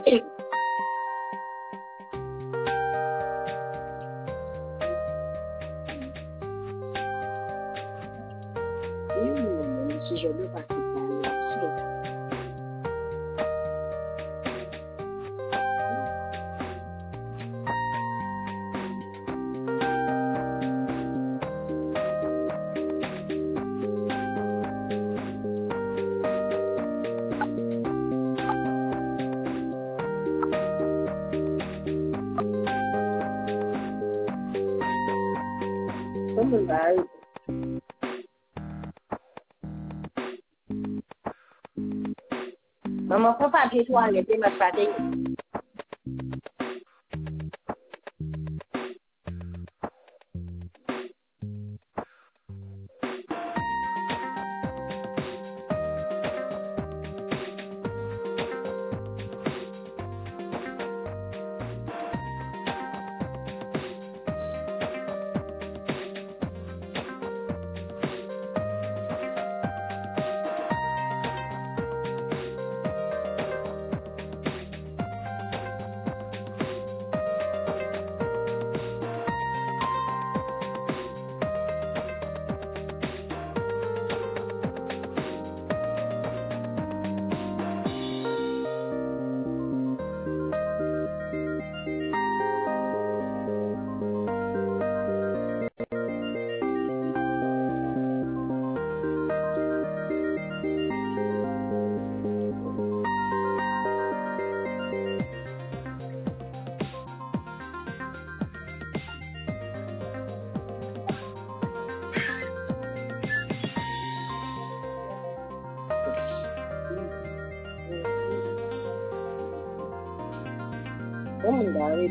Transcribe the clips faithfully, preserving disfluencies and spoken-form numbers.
Si je veux participer à l'action. Como vai? Maman, prends papier toilette et ma stratégie. Como vai?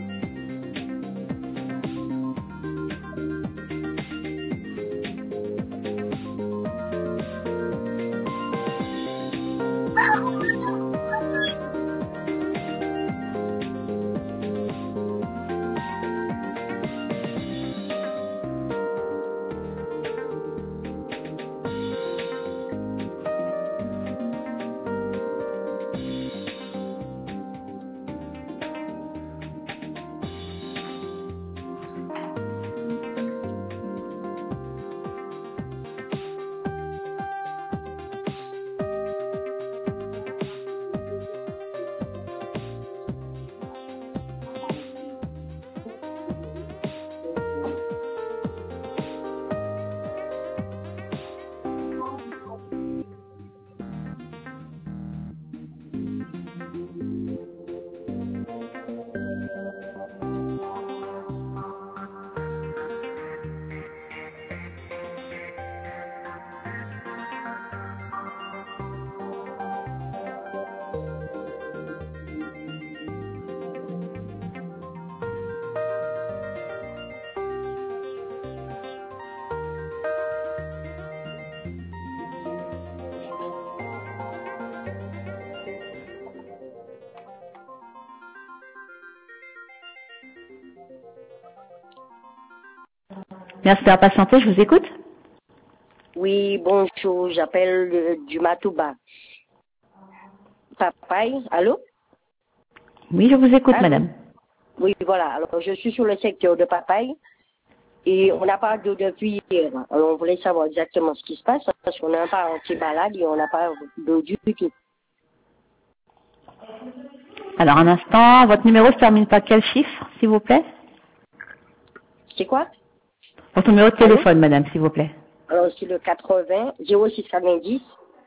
Merci d'avoir patienté, je vous écoute. Oui, bonjour, j'appelle euh, du Matouba. Papaye, allô? Oui, je vous écoute, Allô? madame. Oui, voilà. Alors, je suis sur le secteur de Papaye et on n'a pas d'eau depuis hier. Alors, on voulait savoir exactement ce qui se passe parce qu'on a un parent qui est malade et on n'a pas d'eau du tout. Alors, un instant, votre numéro se termine par quel chiffre, s'il vous plaît? C'est quoi? Votre numéro de Allô? téléphone, madame, s'il vous plaît. Alors, c'est le quatre-vingts, zéro six quatre-vingt-dix,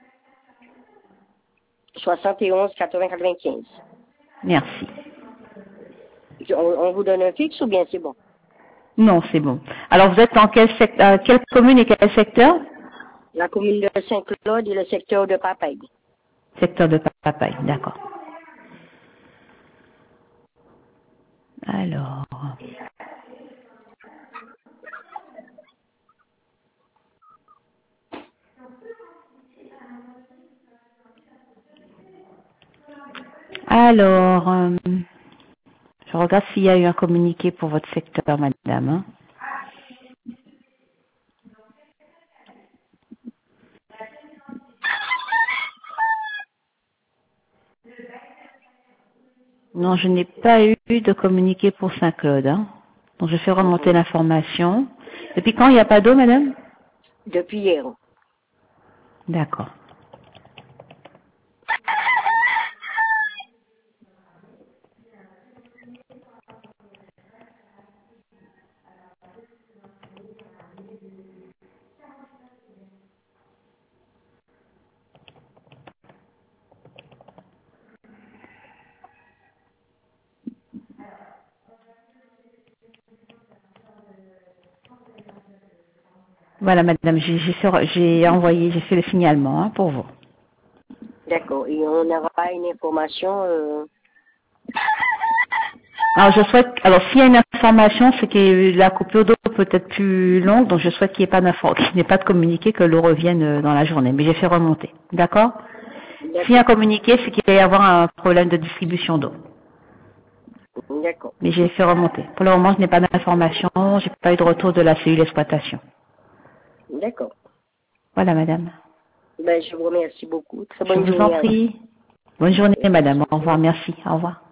soixante et onze, quatre-vingts, quatre-vingt-quinze. Merci. On, on vous donne un fixe ou bien c'est bon? Non, c'est bon. Alors, vous êtes dans quel secteur, quelle commune et quel secteur? La commune de Saint-Claude et le secteur de Papaye. Secteur de Papaye, d'accord. Alors... Alors, euh, je regarde s'il y a eu un communiqué pour votre secteur, madame. Hein. Non, je n'ai pas eu de communiqué pour Saint-Claude. Hein. Donc, je fais remonter l'information. Depuis quand il n'y a pas d'eau, madame? Depuis hier. D'accord. Voilà, madame, j'ai j'ai- j'ai envoyé, j'ai fait le signalement hein, pour vous. D'accord. Et on aura une information. Euh... Alors, je souhaite, alors s'il y a une information, c'est que la coupure d'eau peut être plus longue, donc je souhaite qu'il n'y ait pas d'info, qu'il n'y ait pas de communiqué, que l'eau revienne euh, dans la journée. Mais j'ai fait remonter. D'accord? S'il y a un communiqué, c'est qu'il va y avoir un problème de distribution d'eau. D'accord. Mais j'ai fait remonter. Pour le moment, je n'ai pas d'information, j'ai pas eu de retour de la cellule d'exploitation. D'accord. Voilà, madame. Ben, je vous remercie beaucoup. Très Je bonne vous en journée à vous. prie. Bonne journée, madame. Au revoir, merci. Au revoir.